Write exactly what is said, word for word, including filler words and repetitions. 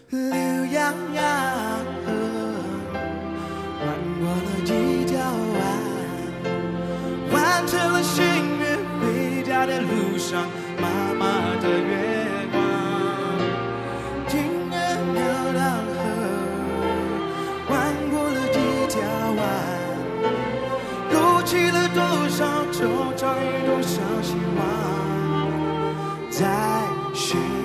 浏阳阳河，弯过了几条弯，完成了心愿，回家的路上，妈妈的月光，听着流浪河，弯过了几条弯，勾起了多少惆怅与多少希望，在雪。